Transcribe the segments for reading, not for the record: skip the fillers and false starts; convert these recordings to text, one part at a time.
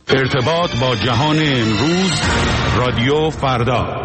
ارتباط با جهان امروز، رادیو فردا.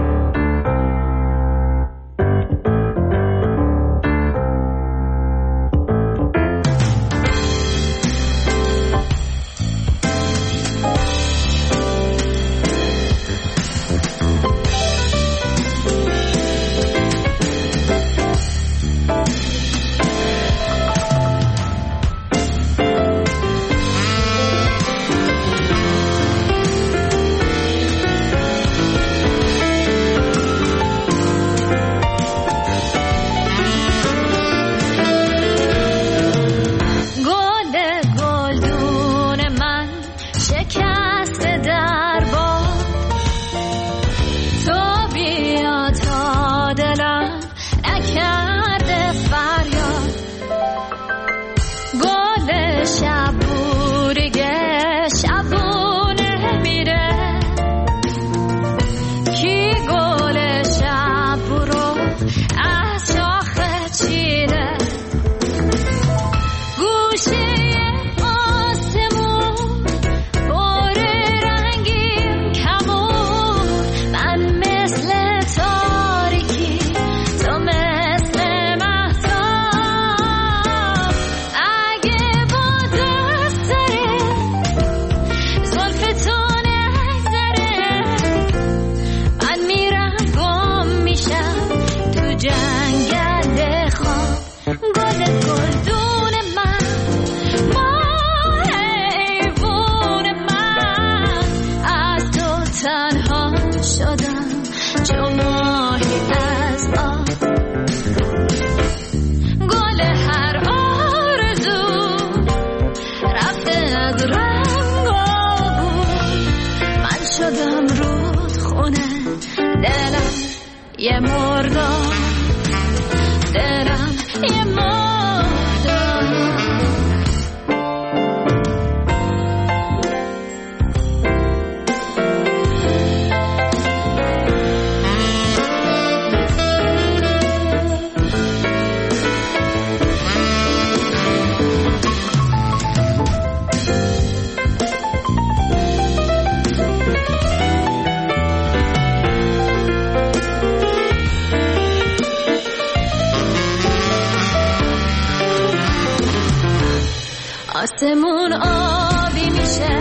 آسمون آبی میشه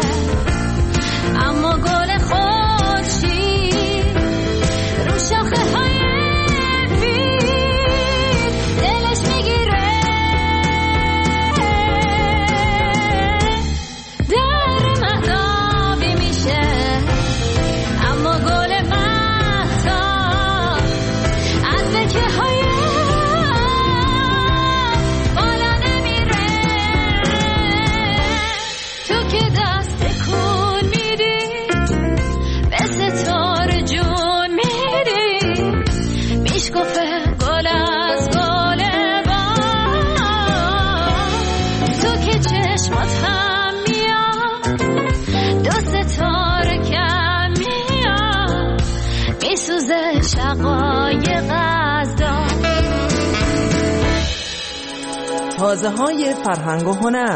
اما گل خورشید رو شاخه های فیل دلش میگیره، در مهد آبی میشه اما گل مهتاب از لکه های تازه‌های فرهنگ و هنر.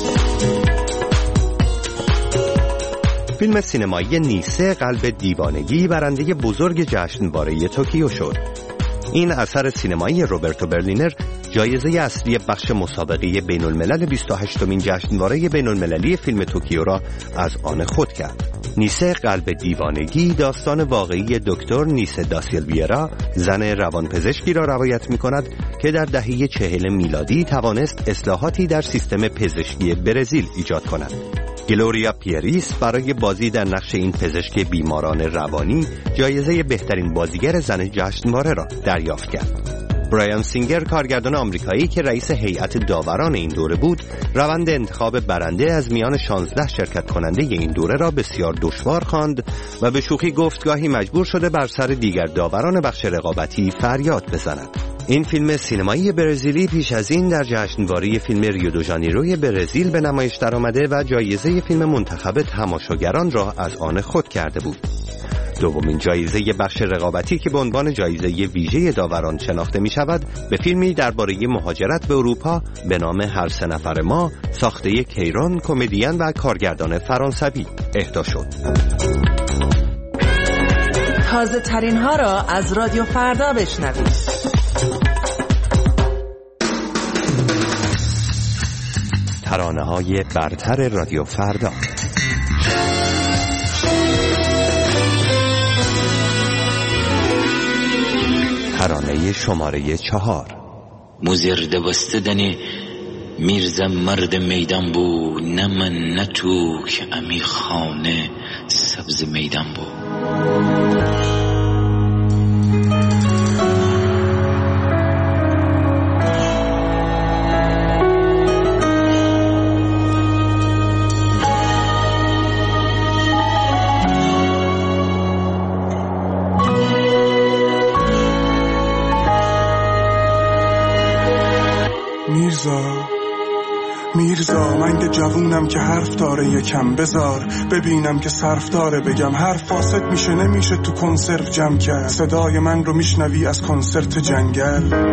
فیلم سینمایی نیسه قلب دیوانگی برنده بزرگ جشنواره توکیو شد. این اثر سینمایی روبرتو برلینر جایزه اصلی بخش مسابقه بین الملل 28مین جشنواره بین المللی فیلم توکیو را از آن خود کرد. نیسه قلب دیوانگی داستان واقعی دکتر نیسه داسیلویرا، زن روانپزشکی را روایت می کند که در دهه 40 میلادی توانست اصلاحاتی در سیستم پزشکی برزیل ایجاد کند. گلوریا پیریس برای بازی در نقش این پزشک بیماران روانی جایزه بهترین بازیگر زن جشنواره را دریافت کرد. برایان سینگر، کارگردان آمریکایی که رئیس هیئت داوران این دوره بود، روند انتخاب برنده از میان 16 شرکت کننده این دوره را بسیار دشوار خواند و به شوخی گفت گاهی مجبور شده بر سر دیگر داوران بخش رقابتی فریاد بزند. این فیلم سینمایی برزیلی پیش از این در جشنواره فیلم ریو دو ژانیروی برزیل به نمایش درآمده و جایزه فیلم منتخب تماشاگران را از آن خود کرده بود. دومین جایزه بخش رقابتی که به عنوان جایزه ویژه داوران شناخته می شود به فیلمی درباره مهاجرت به اروپا به نام هر سه نفر ما ساخته کیران، کمدین و کارگردان فرانسوی اهدا شد. تازه ترین ها را از رادیو فردا بشنوید. ترانه های برتر رادیو فردا. ترانه شماره 4. مزرده بستدن میرزا مرد میدان بو، نه من نه تو که امی خانه سبز میدان بو. میرزا من که جوونم که حرف داره یکم بذار ببینم که صرف داره بگم حرف فاسد میشه نمیشه تو کنسرت جمع کرد صدای من رو میشنوی از کنسرت جنگل.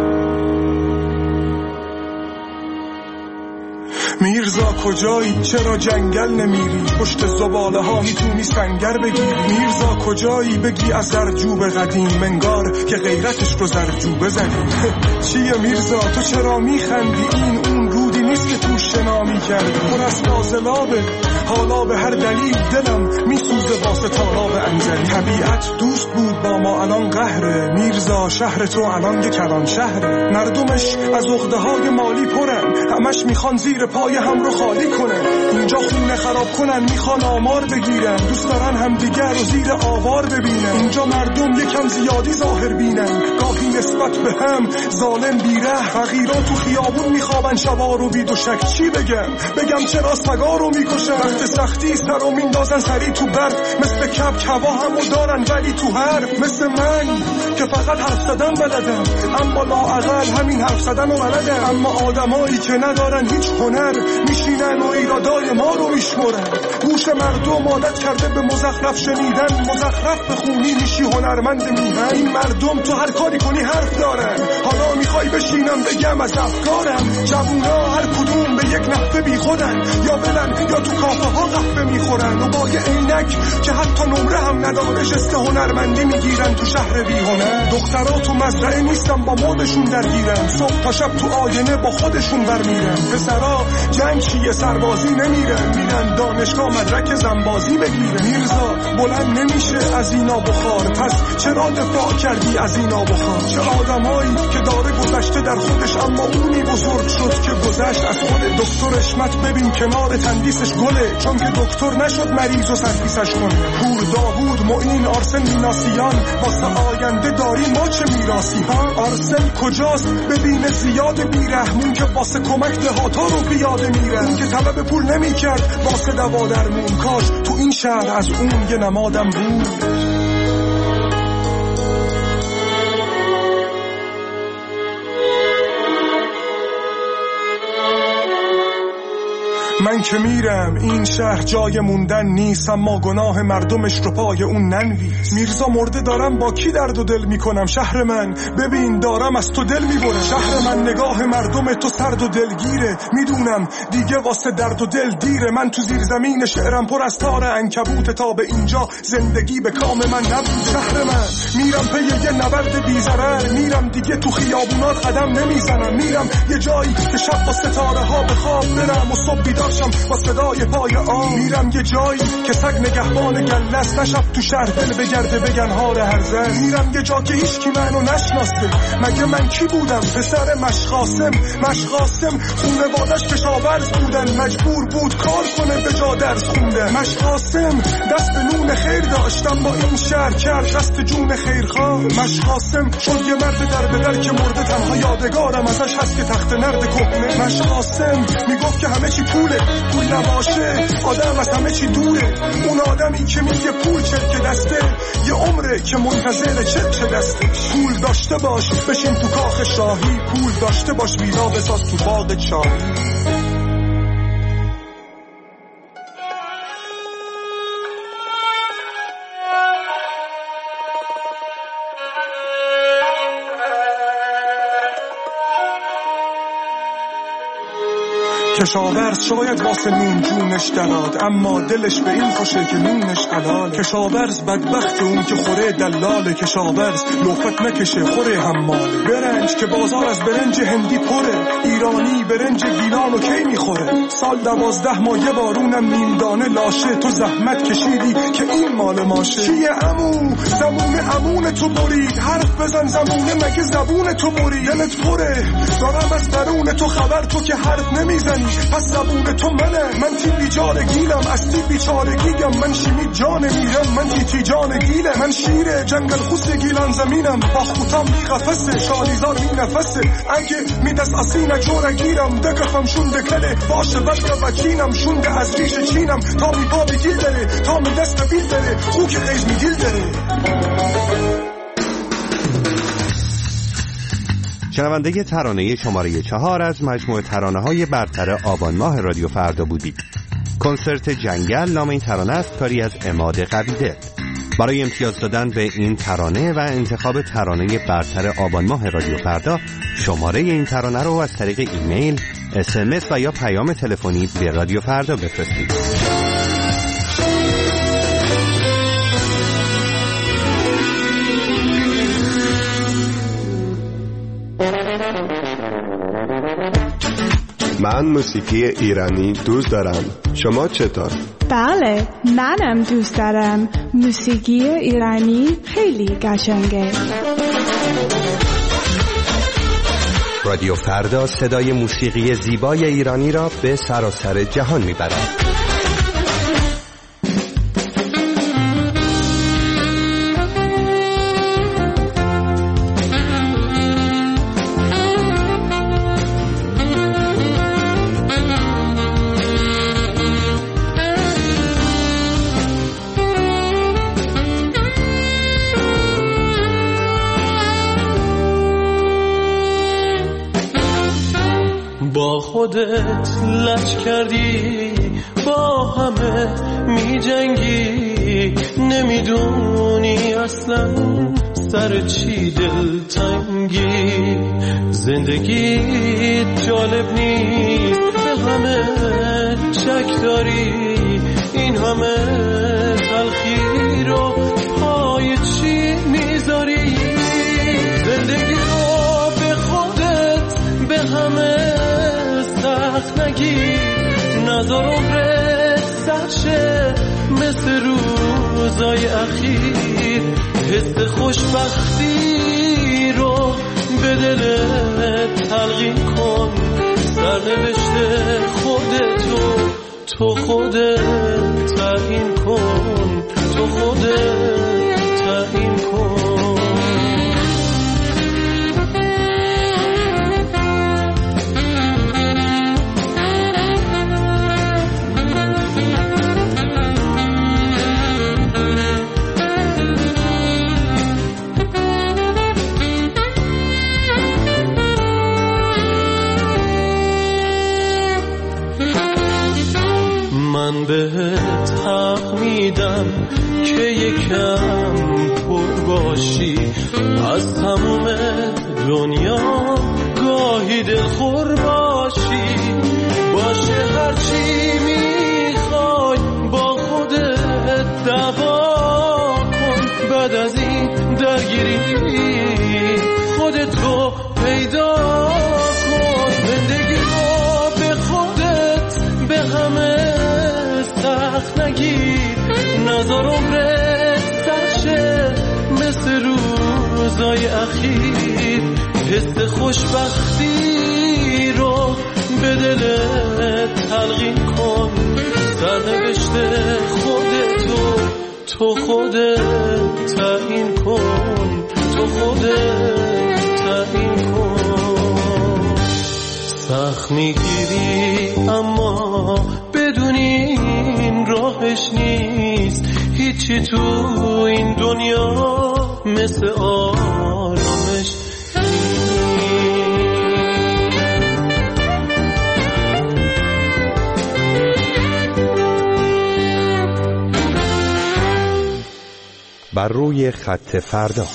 میرزا کجایی چرا جنگل نمیری پشت زباله ها میتونی سنگر بگیری میرزا کجایی بگی از زرجوب قدیم منگار که غیرتش رو زرجوبه زدیم. چیه میرزا تو چرا میخندی این اون رودی نیست که تو شنا میکردی پر از فاضلابه حالا به هر دلیل دلم میسوزه واسه تالاب انزلی. طبیعت دوست بود با ما الان قهره میرزا شهر تو الان یه کلان شهره مردمش از عقده های مالی پرن همش میخوان زیر پای هم رو خالی کنن اینجا خونه خراب کنن میخوان آمار بگیرن دوست دارن همدیگر رو زیر آوار ببینن اینجا مردم یکم زیادی ظاهر بینن گاهی نسبت به هم ظالم بیره فقیرا تو خیابون میخوابن شبا رو بی دوشک. چی بگم چرا سگا رو میکشن وقت سختی سر رو میندازن سری تو برد مثل کب کوا همو دارن ولی تو هر مثل من که فقط حرف زدن بلدم اما لااقل همین حرف زدن رو بلدم اما آدمایی که ندارن هیچ هنر میشینن و ایرادای ما رو میشمرن. گوش مردم عادت کرده به مزخرف شنیدن مزخرف بخونی میشی هنرمند میهن. این مردم تو هر کاری کنی حرف دارن حالا میخوای بشینم بگم از افکارم. جوونا هر کدوم به یک نحوه بی خودن یا بلن یا تو کافه ها قهوه میخورن و با یه عینک که حتی نمره هم نداره جست هنرمندی میگیرن تو شهر بی هنر. دخترها تو مزرعه نیستن با مودشون درگیرن صبح تا شب تو آینه با خودشون برمیرن. پسرا جنگ چیه سربازی نمیرن میرن دانشگاه مدرک زنبازی بگیرن. میرزا بلند نمیشه از اینا بخار پس چرا دفاع کردی از اینا بخار. چه آدمایی که داره گذشته در خودش اما اونی بزرگ شد که گذشت از خود. دکتر اشمت ببین کنار تندیسش گله چون که دکتر نشد مریض و سرپیسش کنه. پور داوود معین آرسن میناسیان واسه آینده داری ما چه میراسی ها. آرسن کجاست ببین زیاد بیرحمون که واسه کمک دهاتا رو بیاده میره اون که طلب پول نمیکرد واسه دوا درمون کاش تو این شهر از اون یه نمادم بود. من که میرم این شهر جای موندن نیست اما گناه مردمش رو پای اون ننویس. میرزا مرده دارم با کی درد و دل میکنم شهر من ببین دارم از تو دل میبرم. شهر من نگاه مردم تو سرد و دلگیره میدونم دیگه واسه درد و دل دیره. من تو زیر زمین شعرم پر از تار عنکبوت تا به اینجا زندگی به کام من نبود. شهر من میرم پی یه نبرد بی‌ضرر میرم دیگه تو خیابونات قدم نمیزنم میرم یه جایی که شب با ستاره ها به خواب برم و صبح بیدارشم با صدای پای آن. میرم یه جایی که سگ نگهبان گلست نشب تو شهر دل بگرده بگن هار هر زن. میرم یه جا که هیچ کی منو نشناسه مگه من کی بودم پسر مشقاسم خونوادش کشاورز بودن مجبور بود کار کنه به جا درس خوندن. مشقاسم دست به نون خیر داشتم با این شهر کرد دست جون خیرخواه. مشقاسم شد یه مرد در به در که مرده تنها یادگارم ازش هست که تخت نرد کهنه. مشقاسم میگفت که همه چی پول نباشه آدم از همه چی دوره. اون آدمی که میگه پول چرک دسته یه عمره که منتظر چرک دسته. پول داشته باش بشین تو کاخ شاهی پول داشته باش ویلا بساز تو باغ چاهی. کشاورز شاید واسه نون جونش دراد، اما دلش به این خوشه که نونش حلال. کشاورز بدبخت اون که خوره دلاله، کشاورز لوفت نکشه خوره حماله. برنج که بازار از برنج هندی پره، ایرانی برنج گیلانو کی میخوره؟ سال 12 ماه یه بارونم نیم دانه لاشه، تو زحمت کشیدی که این مال ماشه. چیه عمو؟ زمون عمون تو برید، حرف بزن زمونه مگه زبون تو برید؟ دلت پره دارم از درون تو خبر، تو که حرف نمیزنی پس زبون تو منه. من تی بیچارگیلم از تی بیچارگیگم، من شیمی جان میرم، من تی جان گیله. من شیره جنگل خوست گیلان زمینم، با خوتم بی قفسه شالیزار بی نفسه. اگه میدست اسینه جورگیرم، دقفم شون دکله باشه بلکه بچینم. شونده از ریش چینم تا می پا بگیل داره، تا می دست بیل داره، خو که قیش می دیل داره. شنونده ترانه شماره 4 از مجموعه ترانه‌های برتر آبان ماه رادیو فردا بودید. کنسرت جنگل نام این ترانه است، کاری از عماد قویدل. برای امتیاز دادن به این ترانه و انتخاب ترانه برتر آبان ماه رادیو فردا، شماره این ترانه رو از طریق ایمیل، SMS و یا پیام تلفنی به رادیو فردا بفرستید. من موسیقی ایرانی دوست دارم. شما چطور؟ بله، منم دوست دارم. موسیقی ایرانی خیلی قشنگه. رادیو فردا صدای موسیقی زیبای ایرانی را به سراسر جهان میبرد. با خودت لج کردی، با همه می جنگی، نمیدونی اصلا سر چی دلتنگی. زندگی جالب نیست، به همه شک داری، این همه تلخی رو پای چی میذاری؟ زندگی رو به خودت به همه سخت نگیر، نظر عمرت سرشه مثل روزای اخیر. حس خوشبختی رو به دلت تلقین کن، سرنوشت خودتو تو خودت تعیین کن، تو خودت تعیین کن. من بهت حق میدم که یکم پر باشی از تموم دنیا، گاهی دلخور باشی. باشه هرچی میخوای با خودت دعوا کن، بعد از این درگیری خودتو پیدا کن. زندگی رو به خودت به همه سخت نگیر، نظر عمرت سرشه مثل روزای اخیر. حس خوشبختی رو به دلت تلقین کن، سرنوشت خودتو تو خودت تعیین کن، تو خودت تعیین کن. سخت میگیری اما بدونی این راهش نیست، هیچی تو این دنیا مثل آرامش بر روی خط فردا.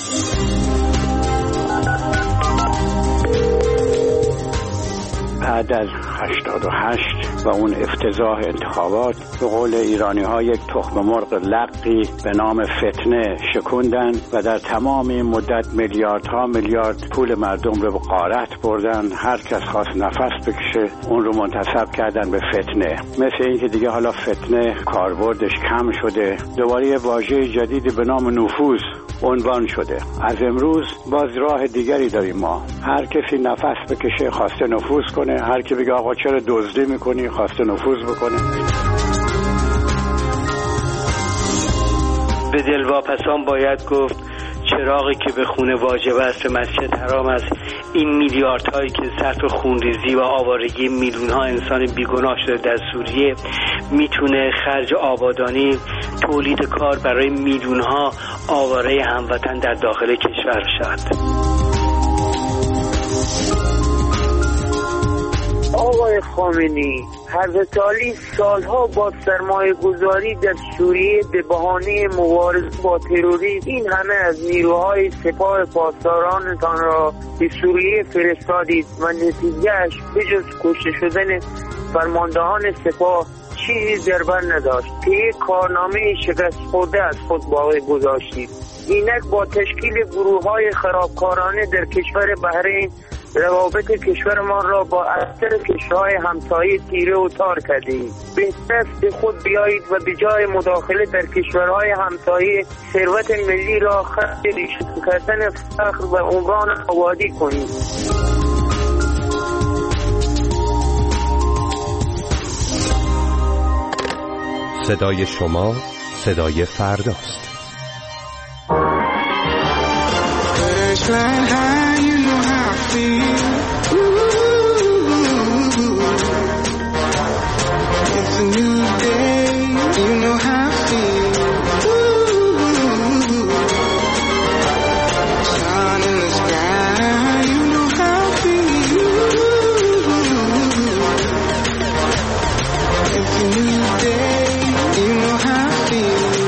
بعد از 88 و اون افتضاح انتخابات به قول ایرانی ها یک تخم مرغ لقی به نام فتنه شکوندن و در تمام این مدت میلیاردها میلیارد پول مردم رو به غارت بردن. هر کس خواست نفس بکشه اون رو منتسب کردن به فتنه. مثل این که دیگه حالا فتنه کاربردش کم شده، دوباره یه واژه جدیدی به نام نفوذ عنوان شده. از امروز باز راه دیگری داریم ما. هر کسی نفس بکشه خواسته نفوذ کنه، هر کی بگه آقا چرا دزدی میکنی خواسته نفوذ بکنه. به دلواپسان باید گفت چراغی که به خونه واجب است به مسجد حرام است. این میلیاردهایی که صرف خونریزی و آوارگی میلیون‌ها انسان بیگناه شده در سوریه میتونه خرج آبادانی، تولید کار برای میلیون‌ها آواره هموطن در داخل کشور شود. آقای خامنه‌ای، حضرت علی سالها با سرمایه گذاری در سوریه به بهانه مبارزه با تروریسم این همه از نیروهای سپاه پاسدارانتان را به سوریه فرستادید و نتیجهش به جز کشته شدن فرماندهان سپاه چیزی در بر نداشت که یک کارنامه شکست خورده از خود باقی گذاشتید. اینک با تشکیل گروه‌های خرابکارانه در کشور بحرین روابط کشورمان را با اکثر کشورهای همسایه تیره و تار کردید. بهتر است به خود بیایید و به جای مداخله در کشورهای همسایه ثروت ملی را خرج ریشه کردن فقر و عمران آبادی کنید. صدای شما صدای فرداست. It's a new day, you know how I feel. Sun in the sky, you know how I feel. It's a new day, you know how I feel.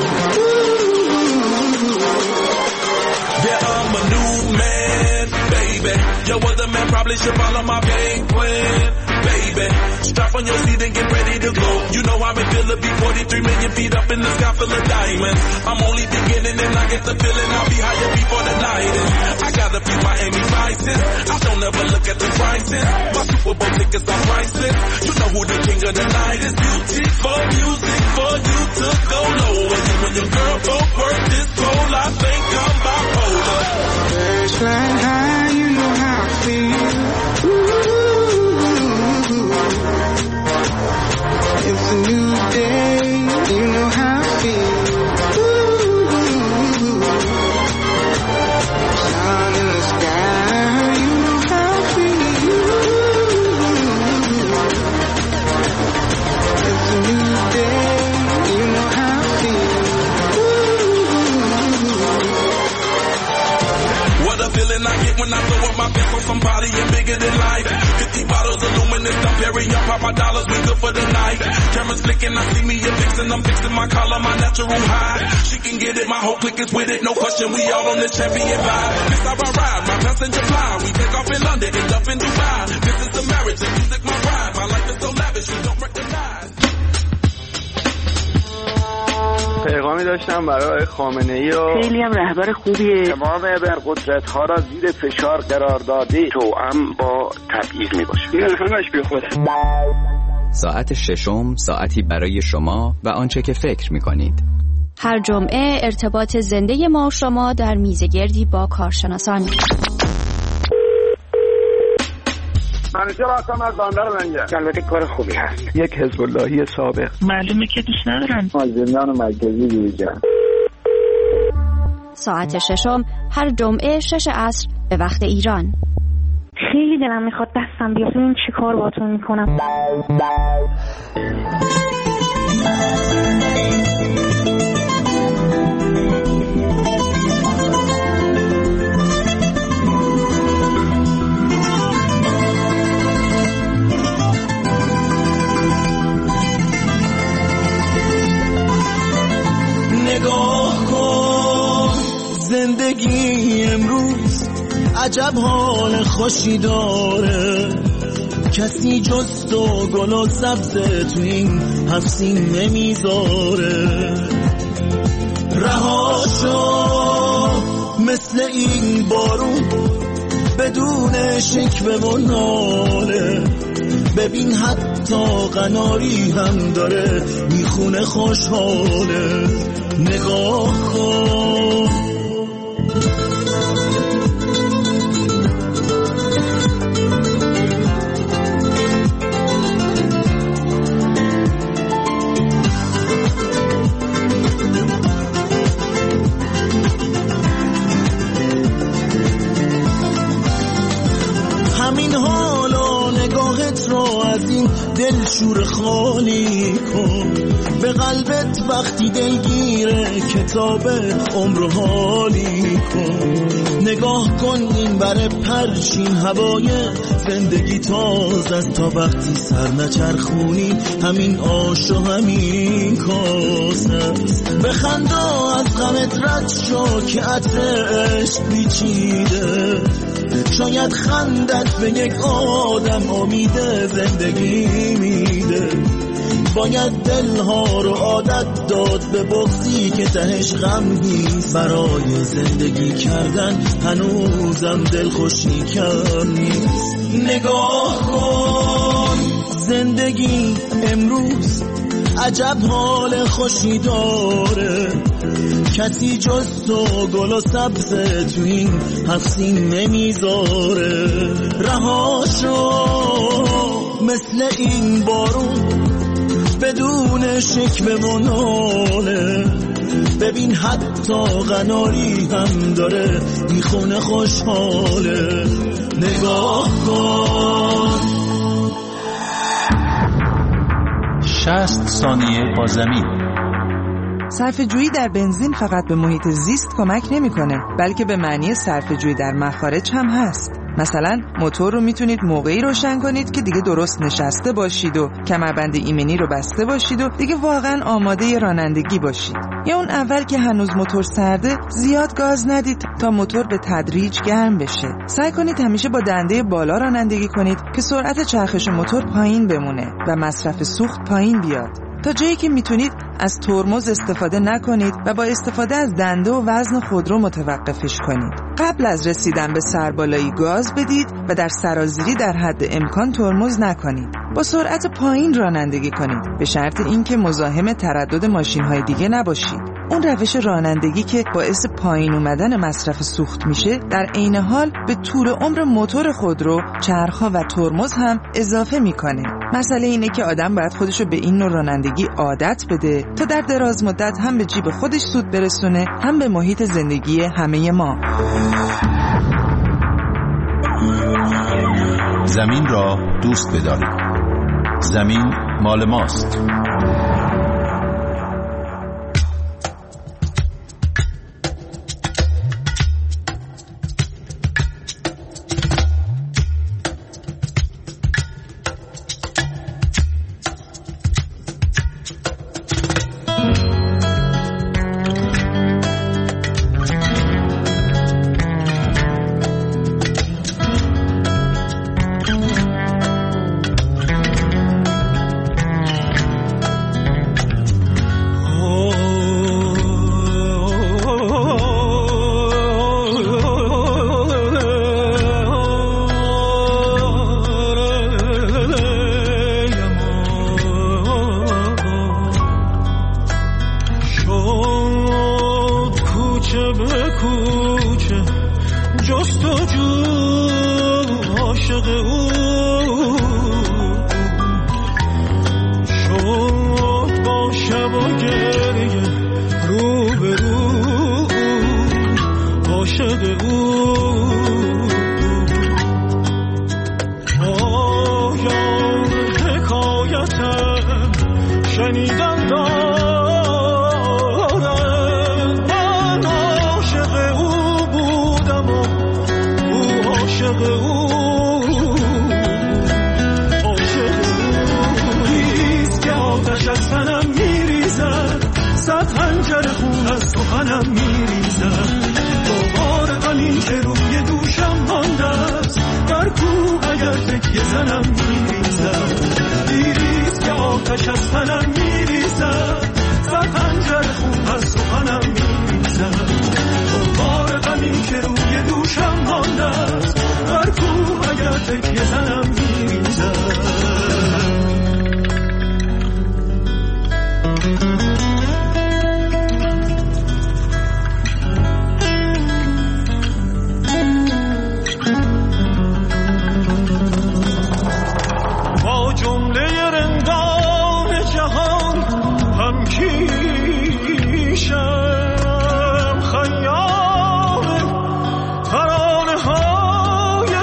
Yeah, I'm a new man, baby. Yo, other man probably should follow my game plan, baby. Strap on your seat and get ready to go. You know I'm in Philly, be 43 million feet up in the sky full of diamonds. I'm only beginning and I get the feeling I'll be higher before the night is. I got a few Miami vices. I don't ever look at the prices. My Super Bowl tickets are priceless. You know who the king of the night is. Beautiful music for you to go low. And you and your girl both work this pole. I think I'm bipolar. Birds flying high, you know how I feel. It's a new day, you know how I feel. Sun in the sky, you know how I feel. It's a new day, you know how I feel. What a feeling I get when I throw up my fist on somebody and bigger than life. 50 bottles of luminous, I'm Perry, up pop my dollars, we good for the night. Cameras flicking, I see me a fixin', I'm fixing my collar, my natural high. She can get it, my whole clique is with it, no question, we all on this champion vibe. This how I ride, my passenger fly, we take off in London, end up in Dubai. This is the marriage, the music my ride, my life is so lavish, you don't recognize. پیغامی داشتم برای خامنه‌ای و خیلی هم رهبر خوبیه. تمام ابرقدرت‌ها را زیر فشار قرار داده توأم با تبعیض میباشه. این همش بی خوده. ساعت ششم، ساعتی برای شما و آنچه که فکر می‌کنید. هر جمعه ارتباط زنده ما و شما در میزگردی با کارشناسان. منیجر هستم از بندر لنگر. البته کار خوبی هست. یک حزب اللهی سابق. معلومه که دوست ندارن. زندان مرکزی بیرجن. ساعت ششم هر جمعه 6 عصر به وقت ایران. خیلی دلم میخواد دستم بیاد ببین چی کار باهاتون میکنم. نگاه کن زندگی امروز عجب حال خوشی داره. کسی جز تو گل و سبز تو این هفسین نمیذاره. رها شو مثل این بارون بدون شکوه و ناله، ببین حتی قناری هم داره میخونه خوشحاله. نگاه کن همین حالا نگاهت رو از این دل شور خالی کن، به قلبت وقتی دلگیره کتاب عمر حالی کن. نگاه کن این بر پرشین هوای زندگی تازه است، تا وقتی سر نچرخونی همین آش و همین کاسه است. بخندا از غمت رد شو که عطر عشق پیچیده، شاید خندت به یک آدم امید زندگی میده. باید دلها رو عادت داد به بغضی که تهش غم نیست، برای زندگی کردن هنوزم دلخوشی کم نیست. نگاه کن زندگی امروز عجب حال خوشی داره، کسی جز تو گل و سبز تو این هفسین نمیذاره. رها شو مثل این بارون بدون شکوه و ناله، ببین حتی قناری هم داره میخونه خوشحاله. نگاه کن 60 ثانیه با زمین. صرفه‌جویی در بنزین فقط به محیط زیست کمک نمی‌کنه، بلکه به معنی صرفه‌جویی در مخارج هم هست. مثلا موتور رو میتونید موقعی روشن کنید که دیگه درست نشسته باشید و کمربند ایمنی رو بسته باشید و دیگه واقعا آماده رانندگی باشید. یا اون اول که هنوز موتور سرده زیاد گاز ندید تا موتور به تدریج گرم بشه. سعی کنید همیشه با دنده بالا رانندگی کنید که سرعت چرخش موتور پایین بمونه و مصرف سوخت پایین بیاد. تا جایی که میتونید از ترمز استفاده نکنید و با استفاده از دنده و وزن خودرو متوقفش کنید. قبل از رسیدن به سربالایی گاز بدید و در سرازیری در حد امکان ترمز نکنید. با سرعت پایین رانندگی کنید، به شرط اینکه مزاحم تردد ماشین‌های دیگه نباشید. اون روش رانندگی که باعث پایین اومدن مصرف سوخت میشه، در عین حال به طول عمر موتور خودرو، چرخ‌ها و ترمز هم اضافه میکنه. مسئله اینه که آدم باید خودشو به این نوع رانندگی عادت بده تا در دراز مدت هم به جیب خودش سود برسونه، هم به محیط زندگی همه ما. زمین را دوست بدارید. زمین مال ماست. که روی دوشم مانده است، در کوه اگر تکیه زنم تنم میریزد، صد خنجر خون از سخنم میریزد. بار غمی که روی دوشم مانده است، بر کوه اگر تکیه زنم میریزد. با جمله رندان جهان هم کیشم، خیام ترانه های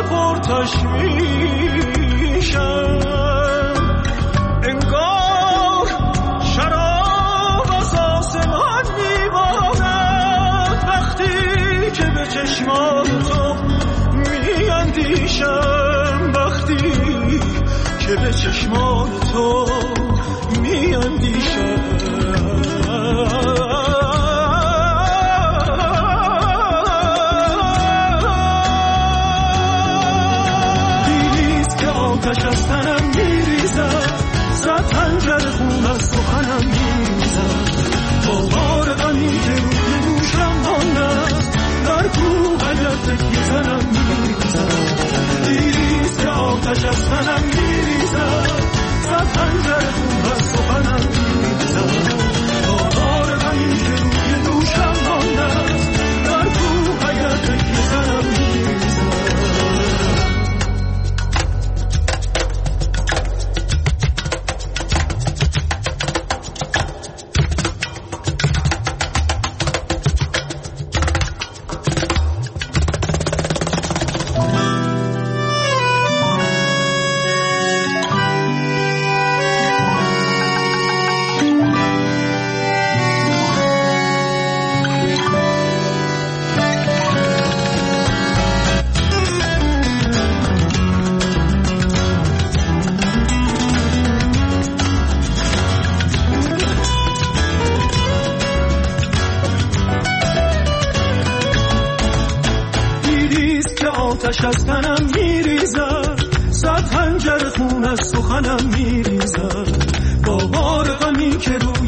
پرتشویشم. انگار شراب از آسمان میبارد، وقتی که به چشمان تو میاندیشم، وقتی که به چشمان تو میاندیشم. دیدیست که آتش از تنم میریزد، صد خنجر خون از سخنم میریزد. با بار غمی که روی دوشم مانده است، در کوه اگر تکیه زنم میریزد. دیدیست که آتش از تنم میریزد، صد خنجر خون از سخنم میریزد. با بار غمی که روی دوشم مانده است، در کوه اگر تکیه زنم میریزد. آتش از تنم میریزد، صد خنجر خون از سخنم میریزد. با بار غمی که روی